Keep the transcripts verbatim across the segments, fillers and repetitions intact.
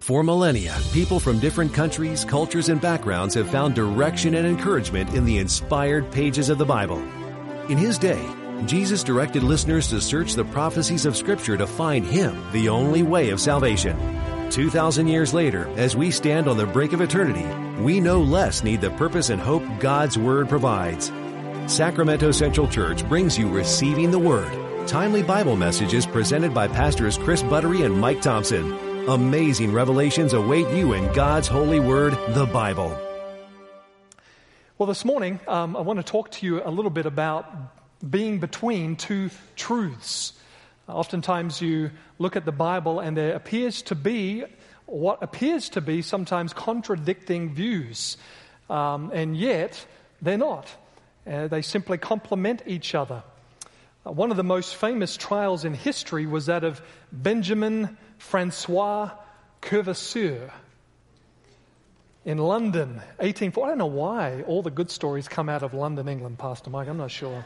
For millennia, people from different countries, cultures, and backgrounds have found direction and encouragement in the inspired pages of the Bible. In His day, Jesus directed listeners to search the prophecies of Scripture to find Him, the only way of salvation. Two thousand years later, as we stand on the brink of eternity, we no less need the purpose and hope God's Word provides. Sacramento Central Church brings you Receiving the Word, timely Bible messages presented by Pastors Chris Buttery and Mike Thompson. Amazing revelations await you in God's holy Word, the Bible. Well, this morning, um, I want to talk to you a little bit about being between two truths. Oftentimes you look at the Bible and there appears to be what appears to be sometimes contradicting views, um, and yet they're not. Uh, they simply complement each other. Uh, one of the most famous trials in history was that of Benjamin Francois Courvoisier in London, eighteen forty. I don't know why all the good stories come out of London, England, Pastor Mike. I'm not sure.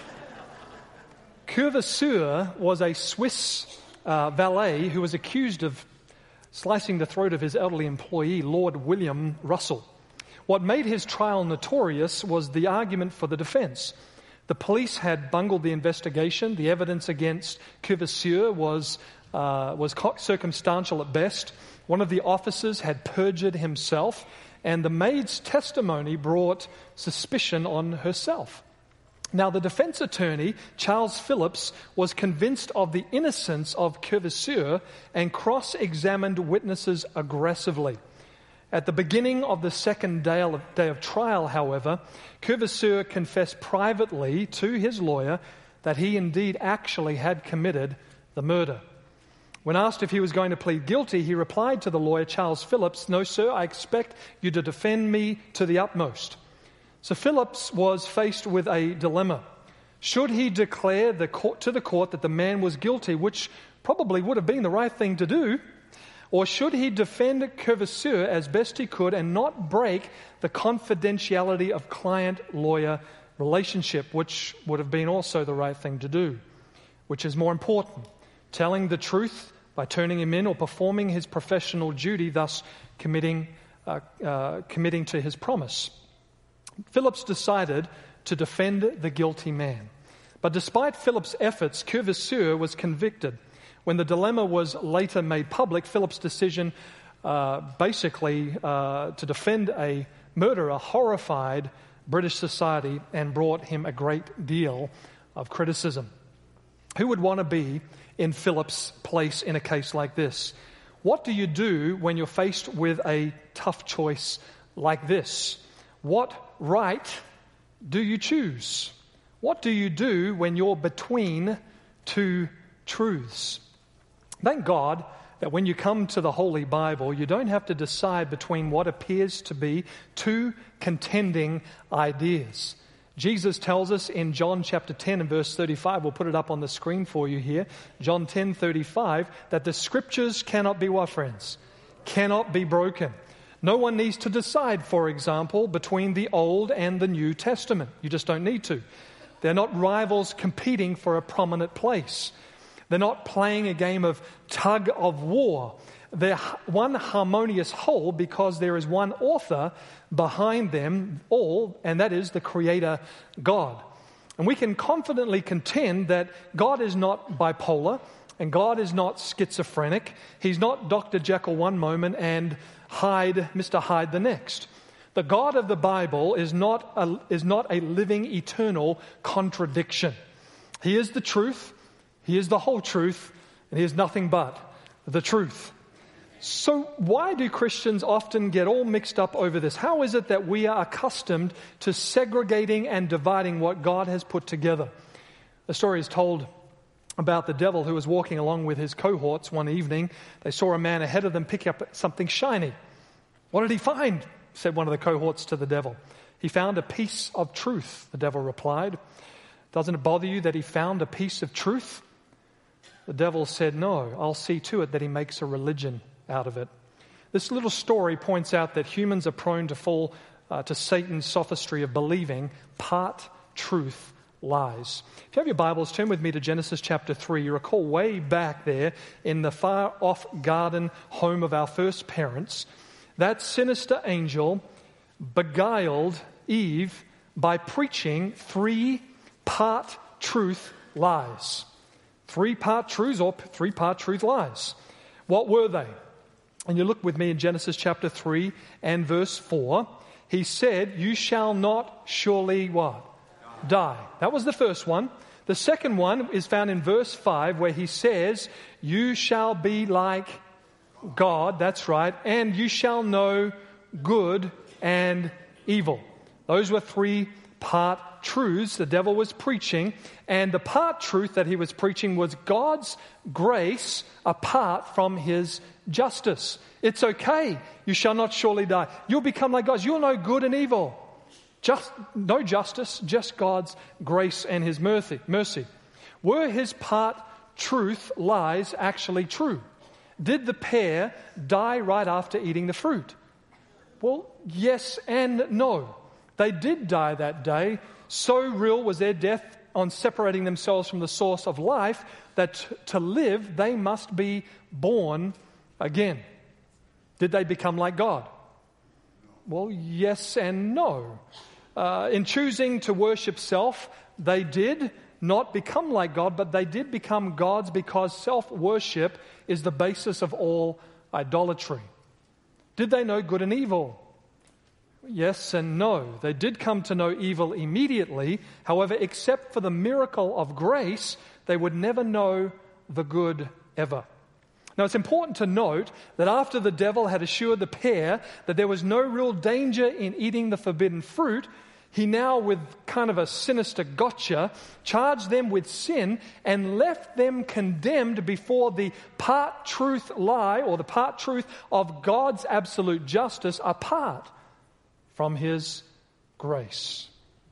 Courvoisier was a Swiss uh, valet who was accused of slicing the throat of his elderly employee, Lord William Russell. What made his trial notorious was the argument for the defense. The police had bungled the investigation. The evidence against Courvoisier was, uh, was circumstantial at best. One of the officers had perjured himself, and the maid's testimony brought suspicion on herself. Now, the defense attorney, Charles Phillips, was convinced of the innocence of Courvoisier and cross-examined witnesses aggressively. At the beginning of the second day of, day of trial, however, Courvoisier confessed privately to his lawyer that he indeed actually had committed the murder. When asked if he was going to plead guilty, he replied to the lawyer, Charles Phillips, "No, sir, I expect you to defend me to the utmost." So Phillips was faced with a dilemma. Should he declare the court, to the court that the man was guilty, which probably would have been the right thing to do, or should he defend Courvoisier as best he could and not break the confidentiality of client-lawyer relationship, which would have been also the right thing to do? Which is more important, telling the truth by turning him in or performing his professional duty, thus committing, uh, uh, committing to his promise? Phillips decided to defend the guilty man. But despite Phillips' efforts, Courvoisier was convicted. When the dilemma was later made public, Phillips' decision uh, basically uh, to defend a murderer horrified British society and brought him a great deal of criticism. Who would want to be in Phillips' place in a case like this? What do you do when you're faced with a tough choice like this? What right do you choose? What do you do when you're between two truths? Thank God that when you come to the Holy Bible, you don't have to decide between what appears to be two contending ideas. Jesus tells us in John chapter ten and verse thirty-five, we'll put it up on the screen for you here, John ten thirty-five, that the Scriptures cannot be what, friends? Cannot be broken. No one needs to decide, for example, between the Old and the New Testament. You just don't need to. They're not rivals competing for a prominent place. They're not playing a game of tug of war. They're one harmonious whole because there is one author behind them all, and that is the Creator God. And we can confidently contend that God is not bipolar and God is not schizophrenic. He's not Doctor Jekyll one moment and Hyde, Mister Hyde the next. The God of the Bible is not a, is not a living, eternal contradiction. He is the truth, He is the whole truth, and He is nothing but the truth. So why do Christians often get all mixed up over this? How is it that we are accustomed to segregating and dividing what God has put together? The story is told about the devil who was walking along with his cohorts one evening. They saw a man ahead of them pick up something shiny. "What did he find?" said one of the cohorts to the devil. "He found a piece of truth," the devil replied. "Doesn't it bother you that he found a piece of truth?" The devil said, "No, I'll see to it that he makes a religion out of it." This little story points out that humans are prone to fall uh, to Satan's sophistry of believing part truth lies. If you have your Bibles, turn with me to Genesis chapter three. You recall way back there in the far-off garden home of our first parents, that sinister angel beguiled Eve by preaching three-part truth lies. Three-part truths or three-part truth lies. What were they? And you look with me in Genesis chapter three and verse four. He said, "You shall not surely" what? Die. That was the first one. The second one is found in verse five, where he says, "You shall be like God." That's right. "And you shall know good and evil." Those were three part truths the devil was preaching, and the part truth that he was preaching was God's grace apart from his justice. It's okay. You shall not surely die. You'll become like God. You'll know good and evil. Just no justice, just God's grace and his mercy. Mercy. Were his part truth lies actually true? Did the pair die right after eating the fruit? Well, yes and no. They did die that day. So real was their death on separating themselves from the source of life that t- to live they must be born again. Did they become like God? Well, yes and no. Uh, in choosing to worship self, they did not become like God, but they did become gods because self-worship is the basis of all idolatry. Did they know good and evil? Yes and no. They did come to know evil immediately. However, except for the miracle of grace, they would never know the good ever. Now, it's important to note that after the devil had assured the pair that there was no real danger in eating the forbidden fruit, he now, with kind of a sinister gotcha, charged them with sin and left them condemned before the part truth lie or the part truth of God's absolute justice apart from his grace.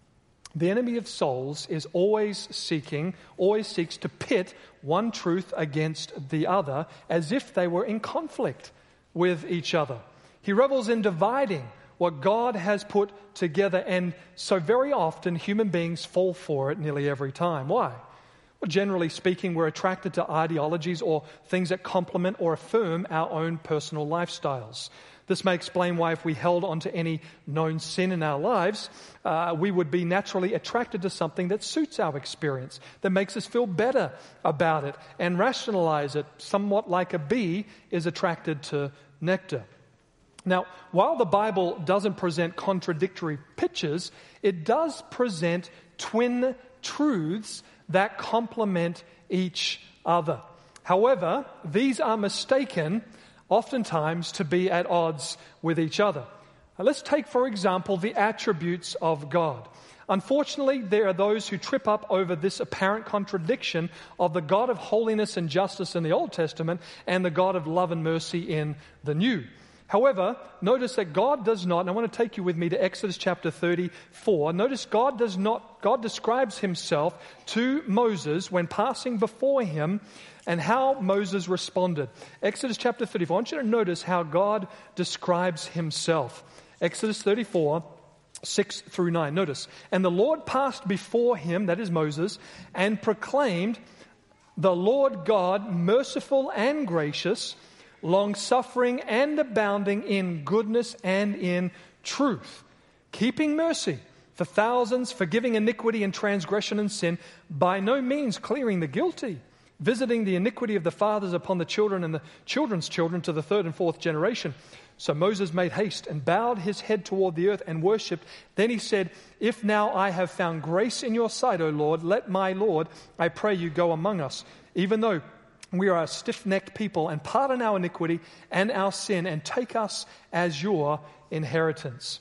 The enemy of souls is always seeking, always seeks to pit one truth against the other as if they were in conflict with each other. He revels in dividing what God has put together, and so very often human beings fall for it nearly every time. Why? Well, generally speaking, we're attracted to ideologies or things that complement or affirm our own personal lifestyles. This may explain why if we held onto any known sin in our lives, uh, we would be naturally attracted to something that suits our experience, that makes us feel better about it and rationalize it, somewhat like a bee is attracted to nectar. Now, while the Bible doesn't present contradictory pictures, it does present twin truths that complement each other. However, these are mistaken oftentimes to be at odds with each other. Now, let's take, for example, the attributes of God. Unfortunately, there are those who trip up over this apparent contradiction of the God of holiness and justice in the Old Testament and the God of love and mercy in the New. However, notice that God does not, and I want to take you with me to Exodus chapter thirty-four. Notice God does not, God describes himself to Moses when passing before him and how Moses responded. Exodus chapter thirty-four. I want you to notice how God describes himself. Exodus thirty-four, six through nine. Notice, "And the Lord passed before him," that is Moses, "and proclaimed, 'The Lord God, merciful and gracious, long-suffering and abounding in goodness and in truth, keeping mercy for thousands, forgiving iniquity and transgression and sin, by no means clearing the guilty, visiting the iniquity of the fathers upon the children and the children's children to the third and fourth generation.' So Moses made haste and bowed his head toward the earth and worshipped. Then he said, 'If now I have found grace in your sight, O Lord, let my Lord, I pray you, go among us, even though we are a stiff-necked people, and pardon our iniquity and our sin, and take us as your inheritance.'"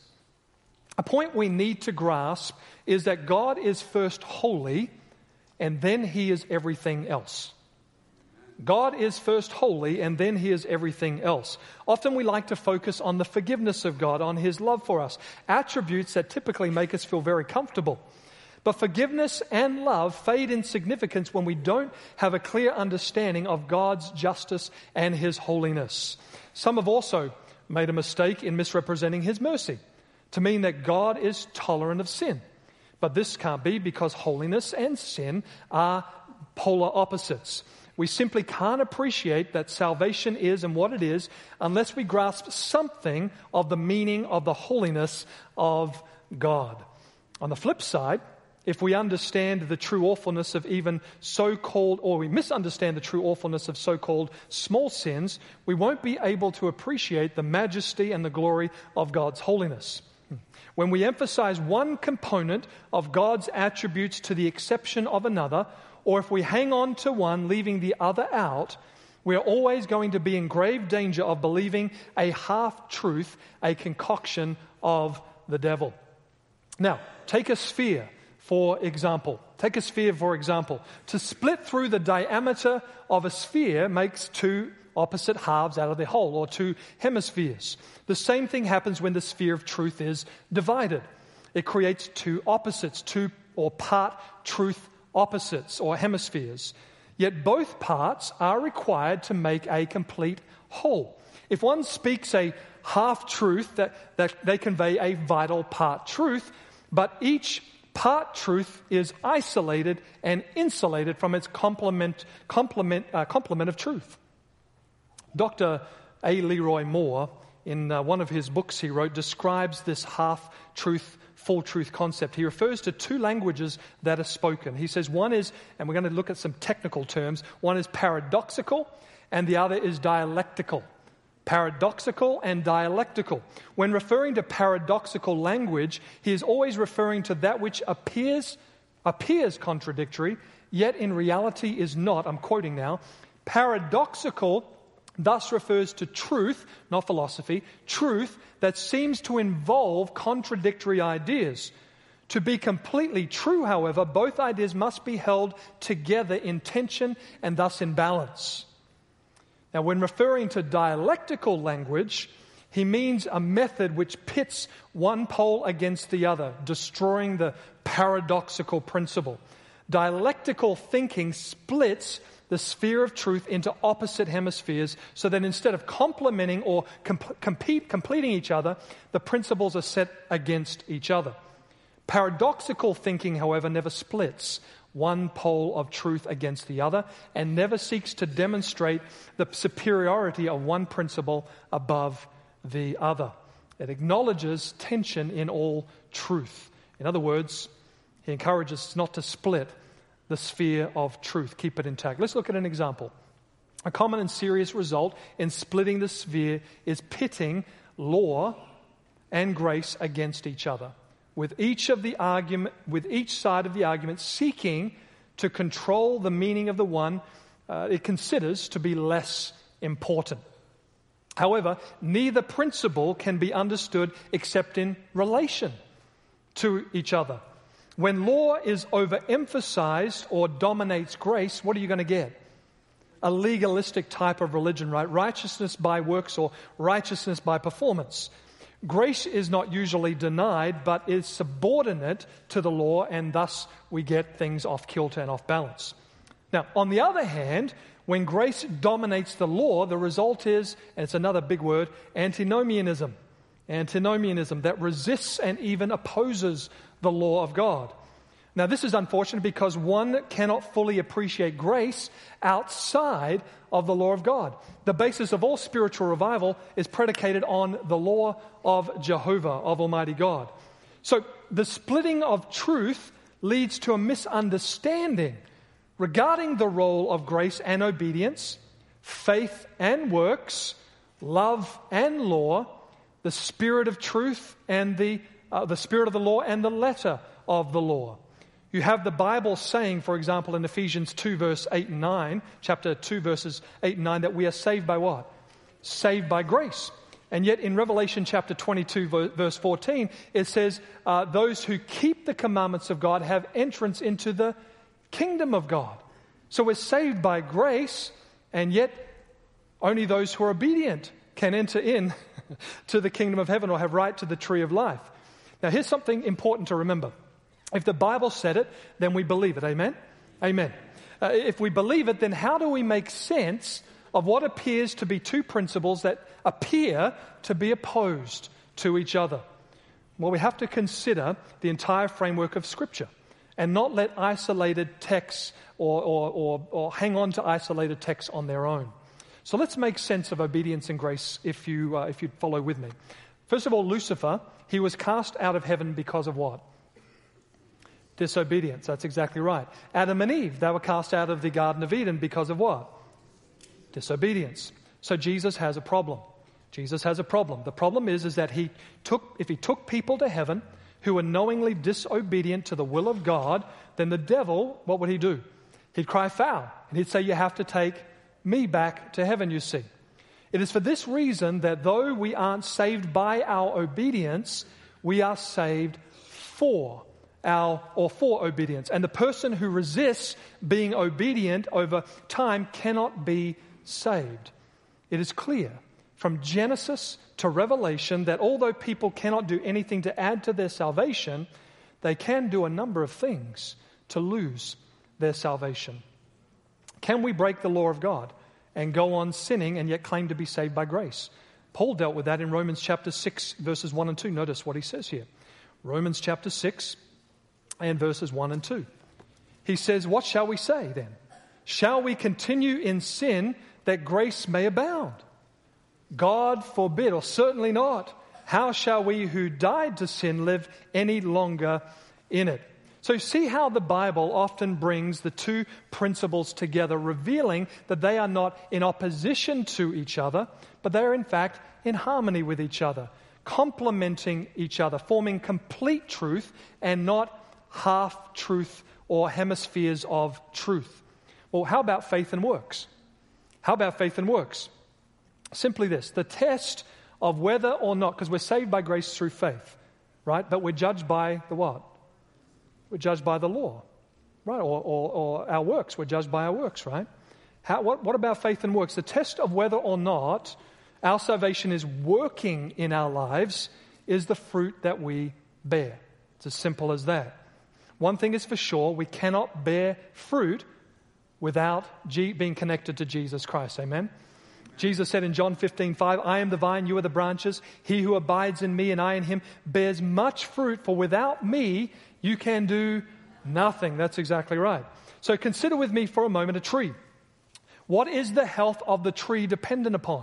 A point we need to grasp is that God is first holy, and then he is everything else. God is first holy, and then he is everything else. Often we like to focus on the forgiveness of God, on his love for us, attributes that typically make us feel very comfortable. But forgiveness and love fade in significance when we don't have a clear understanding of God's justice and his holiness. Some have also made a mistake in misrepresenting his mercy to mean that God is tolerant of sin. But this can't be because holiness and sin are polar opposites. We simply can't appreciate that salvation is and what it is unless we grasp something of the meaning of the holiness of God. On the flip side, if we understand the true awfulness of even so-called, or we misunderstand the true awfulness of so-called small sins, we won't be able to appreciate the majesty and the glory of God's holiness. When we emphasize one component of God's attributes to the exception of another, or if we hang on to one, leaving the other out, we are always going to be in grave danger of believing a half-truth, a concoction of the devil. Now, take a sphere, for example. Take a sphere, for example. To split through the diameter of a sphere makes two opposite halves out of the whole, or two hemispheres. The same thing happens when the sphere of truth is divided. It creates two opposites, two or part truth opposites or hemispheres. Yet both parts are required to make a complete whole. If one speaks a half-truth, that, that they convey a vital part truth, but each part truth is isolated and insulated from its complement, complement, uh, complement of truth. Doctor A. Leroy Moore, in uh, one of his books he wrote, describes this half-truth, full-truth concept. He refers to two languages that are spoken. He says one is, and we're going to look at some technical terms, one is paradoxical and the other is dialectical. Paradoxical and dialectical. When referring to paradoxical language, he is always referring to that which appears, appears contradictory, yet in reality is not. I'm quoting now. Paradoxical thus refers to truth, not philosophy, truth that seems to involve contradictory ideas. To be completely true, however, both ideas must be held together in tension and thus in balance. Now, when referring to dialectical language, he means a method which pits one pole against the other, destroying the paradoxical principle. Dialectical thinking splits the sphere of truth into opposite hemispheres so that instead of complementing or comp- compete, completing each other, the principles are set against each other. Paradoxical thinking, however, never splits one pole of truth against the other and never seeks to demonstrate the superiority of one principle above the other. It acknowledges tension in all truth. In other words, he encourages us not to split the sphere of truth. Keep it intact. Let's look at an example. A common and serious result in splitting the sphere is pitting law and grace against each other, with each of the argument, with each side of the argument seeking to control the meaning of the one uh, it considers to be less important. However, neither principle can be understood except in relation to each other. When law is overemphasized or dominates grace, what are you going to get? A legalistic type of religion, right? Righteousness by works or righteousness by performance. Grace is not usually denied, but is subordinate to the law, and thus we get things off kilter and off balance. Now, on the other hand, when grace dominates the law, the result is, and it's another big word, antinomianism. Antinomianism that resists and even opposes the law of God. Now, this is unfortunate because one cannot fully appreciate grace outside of the law of God. The basis of all spiritual revival is predicated on the law of Jehovah, of Almighty God. So, the splitting of truth leads to a misunderstanding regarding the role of grace and obedience, faith and works, love and law, the spirit of truth and the uh, the spirit of the law and the letter of the law. You have the Bible saying, for example, in Ephesians two, verse eight and nine, chapter two, verses eight and nine, that we are saved by what? Saved by grace. And yet in Revelation chapter twenty-two, verse fourteen, it says, uh, those who keep the commandments of God have entrance into the kingdom of God. So we're saved by grace, and yet only those who are obedient can enter in to the kingdom of heaven or have right to the tree of life. Now, here's something important to remember. If the Bible said it, then we believe it. Amen? Amen. Uh, if we believe it, then how do we make sense of what appears to be two principles that appear to be opposed to each other? Well, we have to consider the entire framework of Scripture and not let isolated texts or, or, or, or hang on to isolated texts on their own. So let's make sense of obedience and grace if you uh, if you follow with me. First of all, Lucifer, he was cast out of heaven because of what? Disobedience. That's exactly right. Adam and Eve, they were cast out of the Garden of Eden because of what? Disobedience. So Jesus has a problem. Jesus has a problem. The problem is, is that he took, if he took people to heaven who were knowingly disobedient to the will of God, then the devil, what would he do? He'd cry foul, and he'd say, you have to take me back to heaven, you see. It is for this reason that though we aren't saved by our obedience, we are saved for our, or for obedience. And the person who resists being obedient over time cannot be saved. It is clear from Genesis to Revelation that although people cannot do anything to add to their salvation, they can do a number of things to lose their salvation. Can we break the law of God and go on sinning and yet claim to be saved by grace? Paul dealt with that in Romans chapter six, verses one and two. Notice what he says here. Romans chapter six and verses one and two. He says, what shall we say then? Shall we continue in sin that grace may abound? God forbid, or certainly not. How shall we who died to sin live any longer in it? So see how the Bible often brings the two principles together, revealing that they are not in opposition to each other, but they are in fact in harmony with each other, complementing each other, forming complete truth and not half-truth or hemispheres of truth. Well, how about faith and works? How about faith and works? Simply this, the test of whether or not, because we're saved by grace through faith, right? But we're judged by the what? We're judged by the law, right? Or, or, or our works. We're judged by our works, right? How, what, what about faith and works? The test of whether or not our salvation is working in our lives is the fruit that we bear. It's as simple as that. One thing is for sure, we cannot bear fruit without G- being connected to Jesus Christ. Amen? Jesus said in John fifteen five, I am the vine, you are the branches. He who abides in me and I in him bears much fruit, for without me you can do nothing. That's exactly right. So consider with me for a moment a tree. What is the health of the tree dependent upon?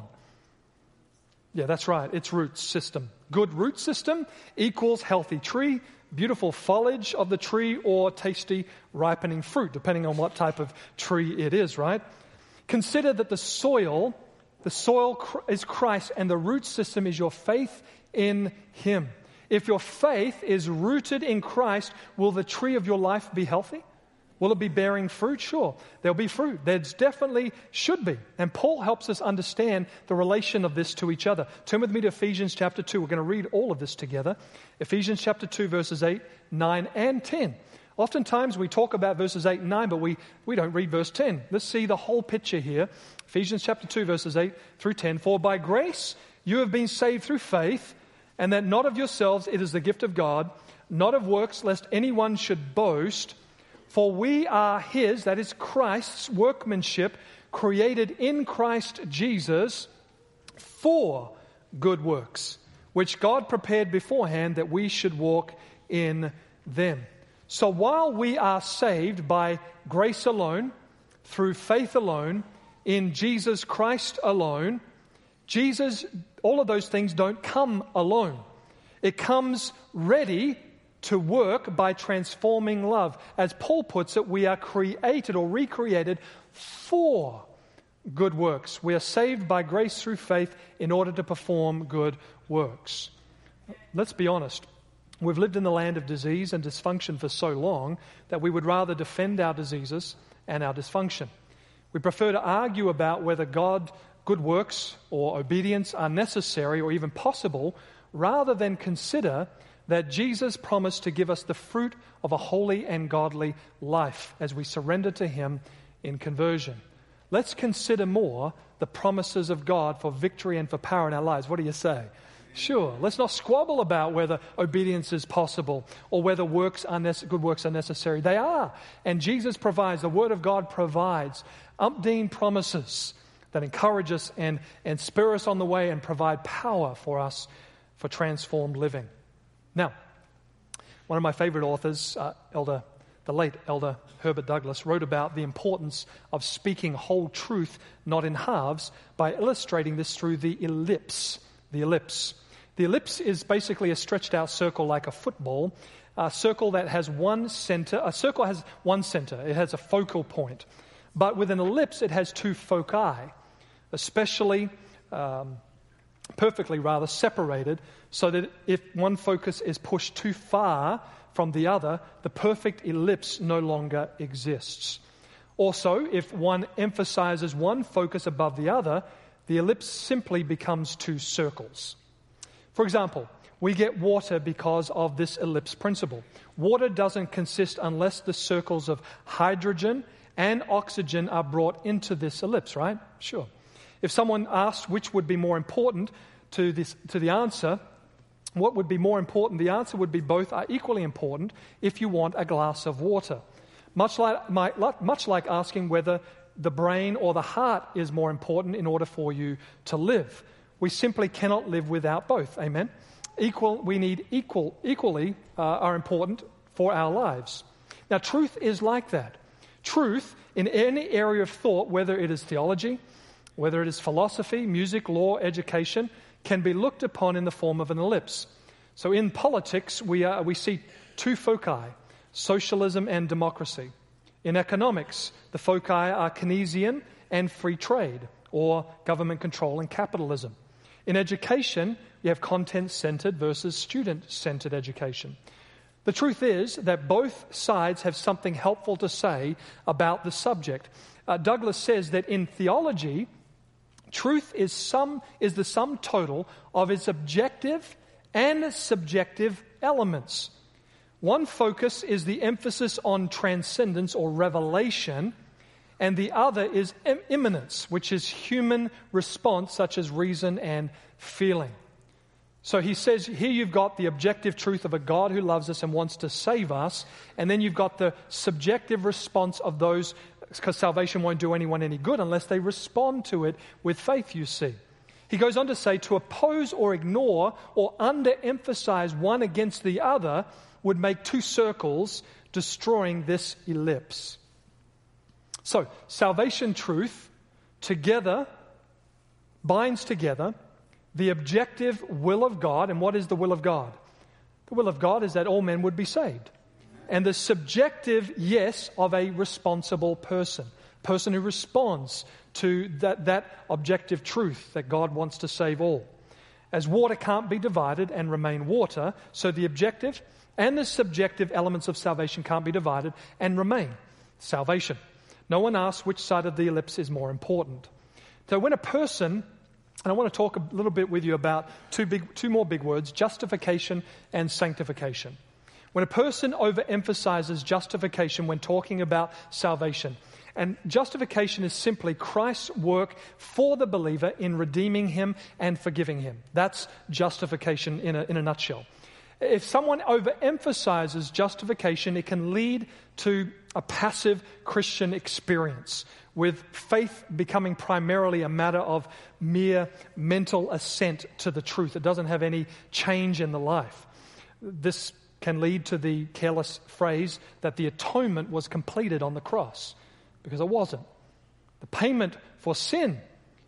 Yeah, that's right. Its root system. Good root system equals healthy tree, beautiful foliage of the tree, or tasty ripening fruit, depending on what type of tree it is, right? Consider that the soil, the soil is Christ, and the root system is your faith in him. If your faith is rooted in Christ, will the tree of your life be healthy? Will it be bearing fruit? Sure, there'll be fruit. There's definitely should be. And Paul helps us understand the relation of this to each other. Turn with me to Ephesians chapter two. We're going to read all of this together. Ephesians chapter two, verses eight, nine, and ten. Oftentimes we talk about verses eight and nine, but we, we don't read verse ten. Let's see the whole picture here. Ephesians chapter two, verses eight through ten. For by grace you have been saved through faith, and that not of yourselves, it is the gift of God, not of works, lest anyone should boast. For we are his, that is Christ's workmanship, created in Christ Jesus for good works, which God prepared beforehand that we should walk in them. So while we are saved by grace alone, through faith alone, in Jesus Christ alone, Jesus, all of those things don't come alone. It comes ready to work by transforming love. As Paul puts it, we are created or recreated for good works. We are saved by grace through faith in order to perform good works. Let's be honest. We've lived in the land of disease and dysfunction for so long that we would rather defend our diseases and our dysfunction. We prefer to argue about whether God, good works or obedience are necessary or even possible, rather than consider that Jesus promised to give us the fruit of a holy and godly life as we surrender to him in conversion. Let's consider more the promises of God for victory and for power in our lives. What do you say? Sure. Let's not squabble about whether obedience is possible or whether works are nece- good works are necessary. They are. And Jesus provides, the Word of God provides umpteen promises that encourage us and, and spur us on the way and provide power for us for transformed living. Now, one of my favorite authors, uh, Elder, the late Elder Herbert Douglas, wrote about the importance of speaking whole truth, not in halves, by illustrating this through the ellipse. The ellipse. The ellipse is basically a stretched out circle like a football, a circle that has one center. A circle has one center. It has a focal point. But with an ellipse, it has two foci, especially, um, perfectly rather, separated, so that if one focus is pushed too far from the other, the perfect ellipse no longer exists. Also, if one emphasizes one focus above the other, the ellipse simply becomes two circles. For example, we get water because of this ellipse principle. Water doesn't consist unless the circles of hydrogen and oxygen are brought into this ellipse, right? Sure. If someone asked which would be more important to this, to the answer, what would be more important? The answer would be both are equally important if you want a glass of water. Much like, much like asking whether the brain or the heart is more important in order for you to live. We simply cannot live without both. Amen? Equal, we need equal, equally uh, are important for our lives. Now, truth is like that. Truth in any area of thought, whether it is theology, whether it is philosophy, music, law, education, can be looked upon in the form of an ellipse. So in politics, we, are, we see two foci, socialism and democracy. In economics, the foci are Keynesian and free trade, or government control and capitalism. In education, you have content-centered versus student-centered education. The truth is that both sides have something helpful to say about the subject. Uh, Douglas says that in theology, truth is sum is the sum total of its objective and subjective elements. One focus is the emphasis on transcendence or revelation, and the other is im- immanence, which is human response such as reason and feeling. So he says here you've got the objective truth of a God who loves us and wants to save us, and then you've got the subjective response of those, because salvation won't do anyone any good unless they respond to it with faith, you see. He goes on to say to oppose or ignore or underemphasize one against the other would make two circles, destroying this ellipse. So, salvation truth together binds together the objective will of God. And what is the will of God? The will of God is that all men would be saved. And the subjective yes of a responsible person, person who responds to that, that objective truth that God wants to save all. As water can't be divided and remain water, so the objective and the subjective elements of salvation can't be divided and remain salvation. No one asks which side of the ellipse is more important. So when a person, and I want to talk a little bit with you about two big, two more big words, justification and sanctification. When a person overemphasizes justification when talking about salvation, and justification is simply Christ's work for the believer in redeeming him and forgiving him. That's justification in a, in a nutshell. If someone overemphasizes justification, it can lead to a passive Christian experience, with faith becoming primarily a matter of mere mental assent to the truth. It doesn't have any change in the life. This can lead to the careless phrase that the atonement was completed on the cross, because it wasn't. The payment for sin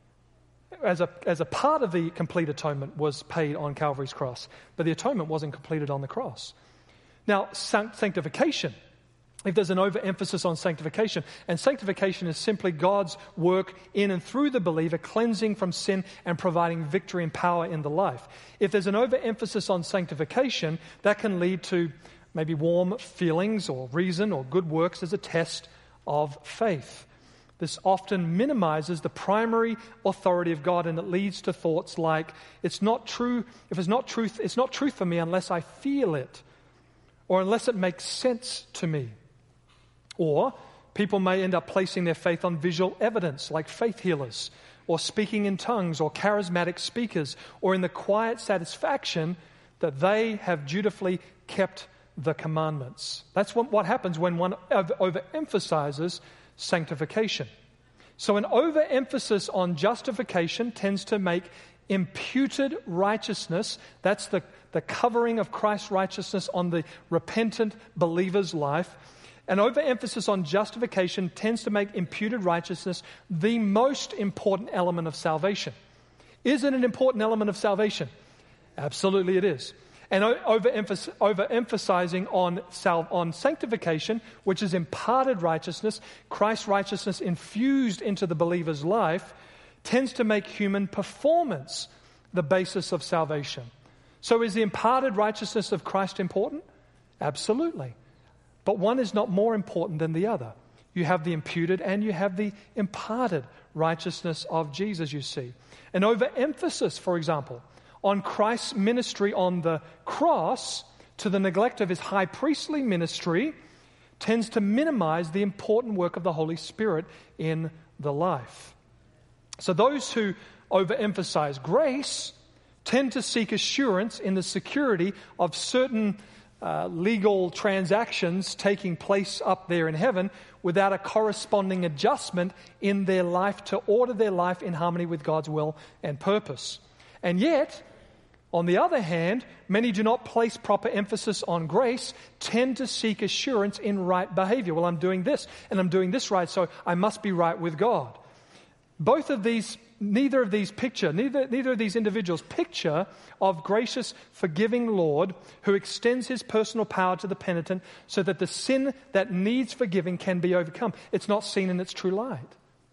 as a, as a part of the complete atonement was paid on Calvary's cross, but the atonement wasn't completed on the cross. Now, sanctification, if there's an overemphasis on sanctification, and sanctification is simply God's work in and through the believer, cleansing from sin and providing victory and power in the life. If there's an overemphasis on sanctification, that can lead to maybe warm feelings or reason or good works as a test of faith. This often minimizes the primary authority of God, and it leads to thoughts like, it's not true, if it's not truth, it's not truth for me unless I feel it, or unless it makes sense to me. Or people may end up placing their faith on visual evidence, like faith healers, or speaking in tongues, or charismatic speakers, or in the quiet satisfaction that they have dutifully kept the commandments. That's what, what happens when one over- overemphasizes sanctification. So an overemphasis on justification tends to make imputed righteousness. That's the, the covering of Christ's righteousness on the repentant believer's life. An overemphasis on justification tends to make imputed righteousness the most important element of salvation. Is it an important element of salvation? Absolutely it is. And overemphasis, overemphasizing on, sal- on sanctification, which is imparted righteousness, Christ's righteousness infused into the believer's life, tends to make human performance the basis of salvation. So is the imparted righteousness of Christ important? Absolutely. But one is not more important than the other. You have the imputed and you have the imparted righteousness of Jesus, you see. An overemphasis, for example, on Christ's ministry on the cross to the neglect of his high priestly ministry tends to minimize the important work of the Holy Spirit in the life. So those who overemphasize grace tend to seek assurance in the security of certain uh, legal transactions taking place up there in heaven without a corresponding adjustment in their life to order their life in harmony with God's will and purpose. And yet, on the other hand, many do not place proper emphasis on grace, tend to seek assurance in right behavior. Well, I'm doing this, and I'm doing this right, so I must be right with God. Both of these, neither of these picture, neither, neither of these individuals picture of gracious, forgiving Lord who extends his personal power to the penitent so that the sin that needs forgiving can be overcome. It's not seen in its true light.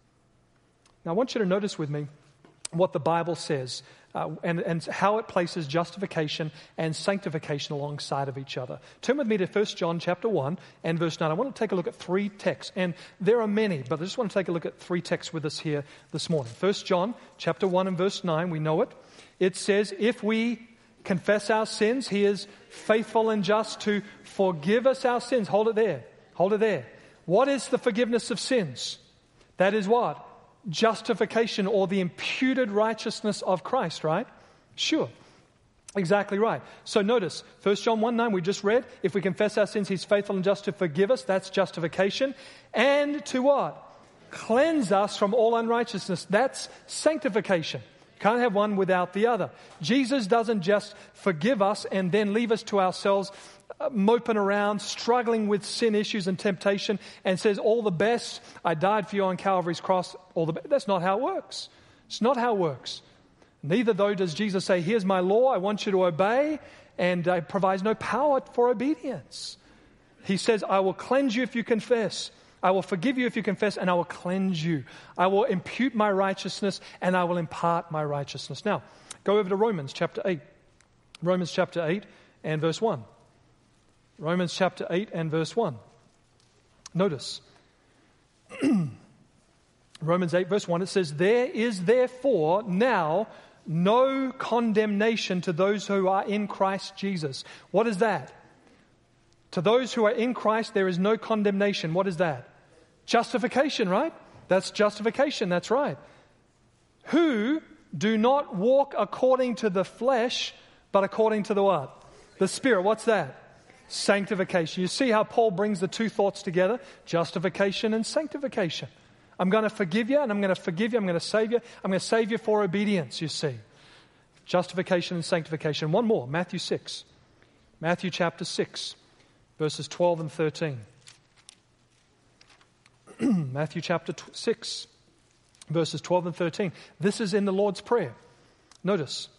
Now, I want you to notice with me what the Bible says uh, and, and how it places justification and sanctification alongside of each other. Turn with me to First John chapter one and verse nine. I want to take a look at three texts, and there are many, but I just want to take a look at three texts with us here this morning. First John chapter one and verse nine, we know it. It says, if we confess our sins, he is faithful and just to forgive us our sins. Hold it there. Hold it there. What is the forgiveness of sins? That is what? Justification, or the imputed righteousness of Christ, right? Sure. Exactly right. So notice, First John one nine we just read, if we confess our sins, he's faithful and just to forgive us. That's justification. And to what? Cleanse us from all unrighteousness. That's sanctification. Can't have one without the other. Jesus doesn't just forgive us and then leave us to ourselves uh, moping around, struggling with sin issues and temptation, and says, all the best, I died for you on Calvary's cross, all the best. That's not how it works. It's not how it works. Neither, though, does Jesus say, here's my law, I want you to obey, and uh, provides no power for obedience. He says, I will cleanse you if you confess. I will forgive you if you confess, and I will cleanse you. I will impute my righteousness, and I will impart my righteousness. Now, go over to Romans chapter eight. Romans chapter eight and verse one. Romans chapter eight and verse one. Notice. Romans eight verse one, it says, there is therefore now no condemnation to those who are in Christ Jesus. What is that? To those who are in Christ, there is no condemnation. What is that? Justification, right? That's justification, that's right. Who do not walk according to the flesh, but according to the what? The Spirit. What's that? Sanctification. You see how Paul brings the two thoughts together? Justification and sanctification. I'm going to forgive you, and I'm going to forgive you, I'm going to save you. I'm going to save you for obedience, you see. Justification and sanctification. One more, Matthew six. Matthew chapter six. Verses twelve and thirteen. Matthew chapter six, verses twelve and thirteen. This is in the Lord's Prayer. Notice.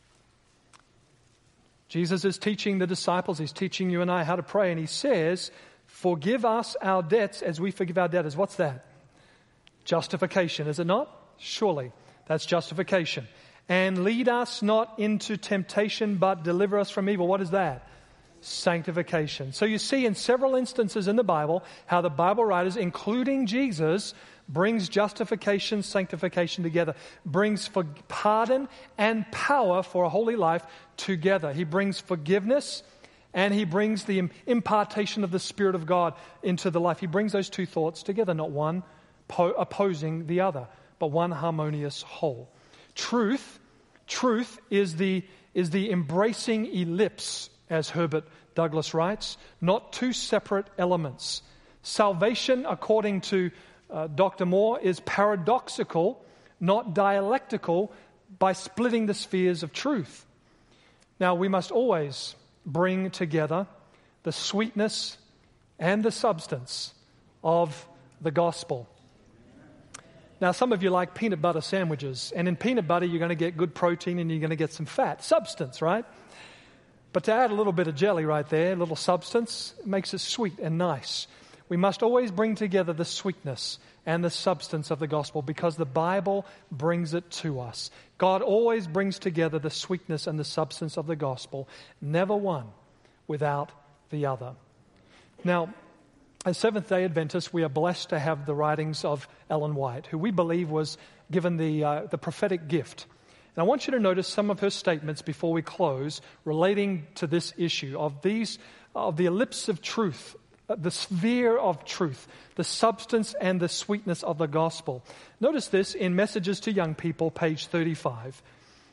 Jesus is teaching the disciples, he's teaching you and I how to pray, and he says, forgive us our debts as we forgive our debtors. What's that? Justification, is it not? Surely, that's justification. And lead us not into temptation, but deliver us from evil. What is that? Sanctification. So you see in several instances in the Bible how the Bible writers, including Jesus, brings justification, sanctification together, brings for pardon and power for a holy life together. He brings forgiveness and he brings the impartation of the Spirit of God into the life. He brings those two thoughts together, not one po- opposing the other, but one harmonious whole. Truth, truth is the is the embracing ellipse, as Herbert Douglas writes, not two separate elements. Salvation, according to uh, Doctor Moore, is paradoxical, not dialectical, by splitting the spheres of truth. Now, we must always bring together the sweetness and the substance of the gospel. Now, some of you like peanut butter sandwiches, and in peanut butter you're going to get good protein and you're going to get some fat, substance, right? But to add a little bit of jelly right there, a little substance, it makes it sweet and nice. We must always bring together the sweetness and the substance of the gospel because the Bible brings it to us. God always brings together the sweetness and the substance of the gospel, never one without the other. Now, as Seventh-day Adventists, we are blessed to have the writings of Ellen White, who we believe was given the uh, the prophetic gift. And I want you to notice some of her statements before we close relating to this issue of these of the ellipse of truth, the sphere of truth, the substance and the sweetness of the gospel. Notice this in Messages to Young People, page thirty-five.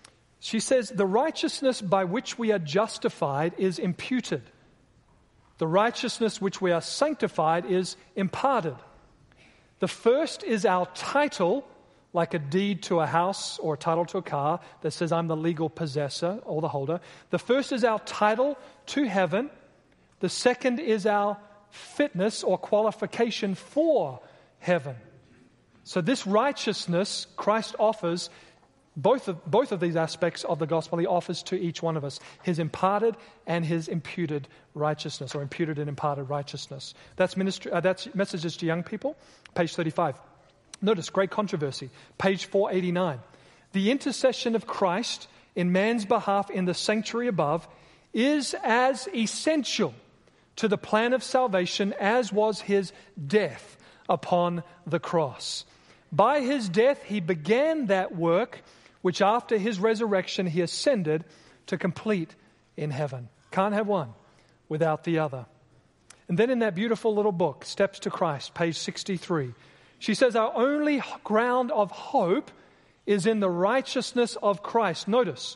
She says, "The righteousness by which we are justified is imputed. The righteousness which we are sanctified is imparted. The first is our title, like a deed to a house or a title to a car that says I'm the legal possessor or the holder. The first is our title to heaven. The second is our fitness or qualification for heaven." So this righteousness Christ offers, both of, both of these aspects of the gospel he offers to each one of us, his imparted and his imputed righteousness, or imputed and imparted righteousness. That's, ministry, uh, that's Messages to Young People, page thirty-five. Notice, great controversy, page four eighty-nine. "The intercession of Christ in man's behalf in the sanctuary above is as essential to the plan of salvation as was his death upon the cross. By his death he began that work which after his resurrection he ascended to complete in heaven." Can't have one without the other. And then in that beautiful little book, Steps to Christ, page sixty-three, she says our only ground of hope is in the righteousness of Christ. Notice,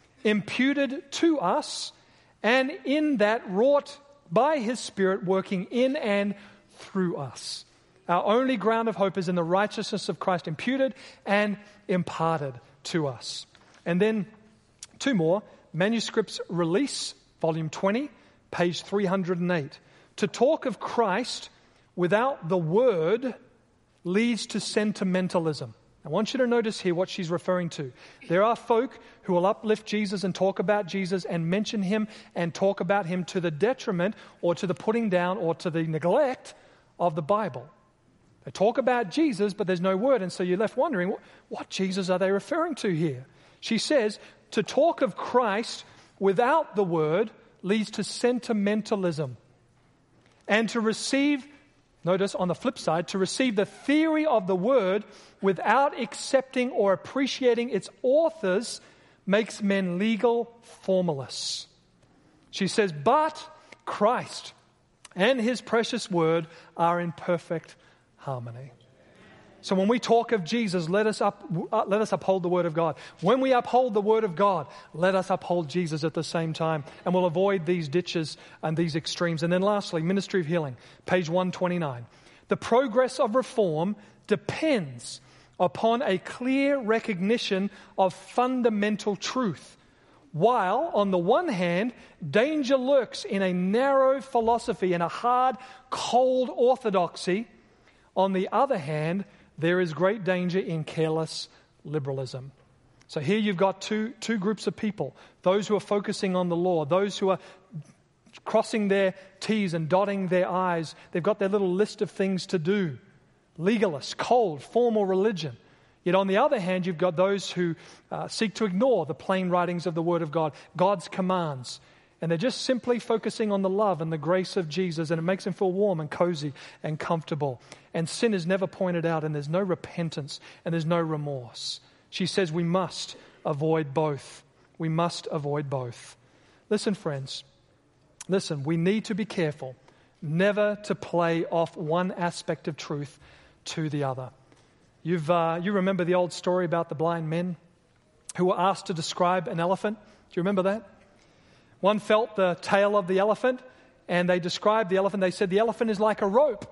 imputed to us and in that wrought by his Spirit working in and through us. Our only ground of hope is in the righteousness of Christ, imputed and imparted to us. And then two more, Manuscripts Release, volume twenty, page three hundred eight. "To talk of Christ without the word leads to sentimentalism." I want you to notice here what she's referring to. There are folk who will uplift Jesus and talk about Jesus and mention him and talk about him to the detriment or to the putting down or to the neglect of the Bible. They talk about Jesus, but there's no word, and so you're left wondering, what Jesus are they referring to here? She says, to talk of Christ without the word leads to sentimentalism. And to receive, notice on the flip side, to receive the theory of the word without accepting or appreciating its authors makes men legal formalists. She says, but Christ and his precious word are in perfect harmony. So when we talk of Jesus, let us up, uh, let us uphold the word of God. When we uphold the word of God, let us uphold Jesus at the same time, and we'll avoid these ditches and these extremes. And then lastly, Ministry of Healing, page one twenty-nine. The progress of reform depends upon a clear recognition of fundamental truth, while on the one hand, danger lurks in a narrow philosophy and a hard, cold orthodoxy. On the other hand, there is great danger in careless liberalism. So here you've got two, two groups of people, those who are focusing on the law, those who are crossing their T's and dotting their I's. They've got their little list of things to do. Legalists, cold, formal religion. Yet on the other hand, you've got those who uh, seek to ignore the plain writings of the Word of God, God's commands. And they're just simply focusing on the love and the grace of Jesus, and it makes them feel warm and cozy and comfortable. And sin is never pointed out, and there's no repentance, and there's no remorse. She says we must avoid both. We must avoid both. Listen, friends. Listen, we need to be careful never to play off one aspect of truth to the other. You've uh, you remember the old story about the blind men who were asked to describe an elephant? Do you remember that? One felt the tail of the elephant, and they described the elephant. They said the elephant is like a rope.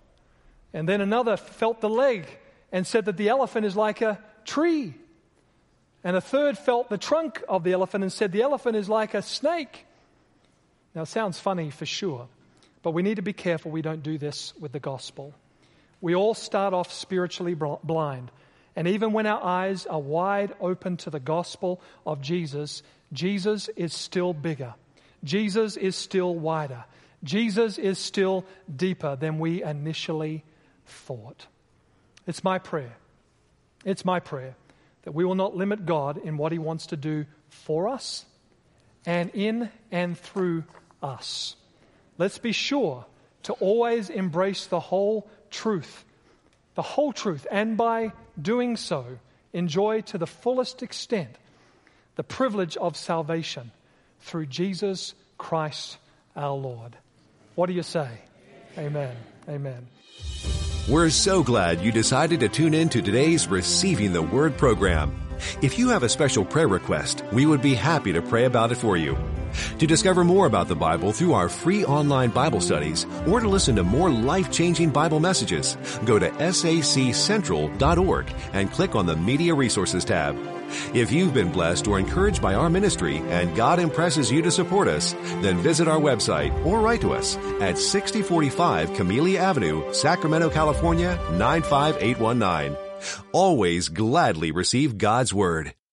And then another felt the leg and said that the elephant is like a tree. And a third felt the trunk of the elephant and said, the elephant is like a snake. Now, it sounds funny for sure, but we need to be careful we don't do this with the gospel. We all start off spiritually blind. And even when our eyes are wide open to the gospel of Jesus, Jesus is still bigger. Jesus is still wider. Jesus is still deeper than we initially thought. It's my prayer. It's my prayer that we will not limit God in what he wants to do for us and in and through us. Let's be sure to always embrace the whole truth, the whole truth, and by doing so, enjoy to the fullest extent the privilege of salvation through Jesus Christ our Lord. What do you say? Amen. Amen. We're so glad you decided to tune in to today's Receiving the Word program. If you have a special prayer request, we would be happy to pray about it for you. To discover more about the Bible through our free online Bible studies or to listen to more life-changing Bible messages, go to S A C central dot org and click on the Media Resources tab. If you've been blessed or encouraged by our ministry and God impresses you to support us, then visit our website or write to us at sixty forty-five Camellia Avenue, Sacramento, California, nine five eight one nine. Always gladly receive God's Word.